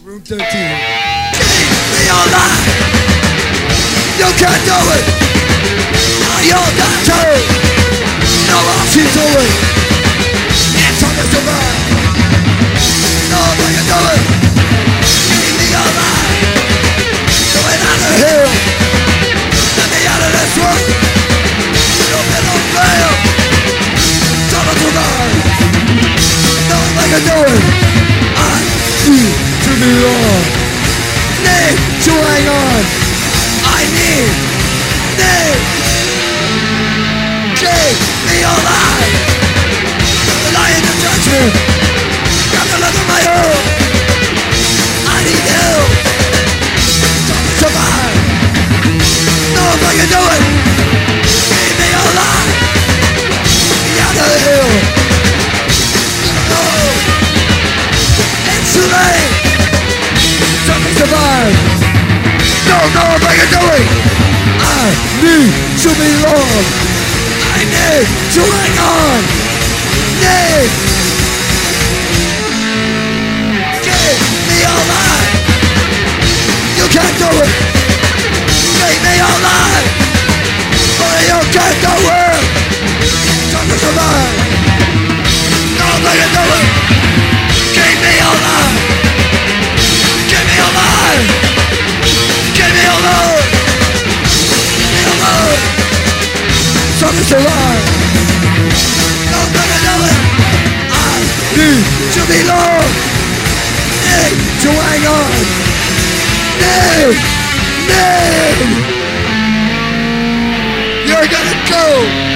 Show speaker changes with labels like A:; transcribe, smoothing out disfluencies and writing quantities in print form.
A: Room 13. Keep me alive. You can't do it. You're not told. No option to it. It's time to survive. No way you do it. Keep me alive. Going out of here. Let me out of this room. You better fail. Time to survive. No way you do it. I need to be on. Need to hang on. I need keep me alive. The lion of judgment. Got the look of my own. I need you to survive. No way you do it. Keep me alive. Out of here. No. It's too late. Survive. No way you do it. I need to belong. I need to hang on. Need. Keep me alive. You can't do it. Keep me alive. Or you can't do it. Time to survive. No way you do it. Keep me alive. Keep me alive. Keep me alive. Keep me alive. Time to survive. No way to do it. I need to belong. Need to hang on. Need. You're gonna go.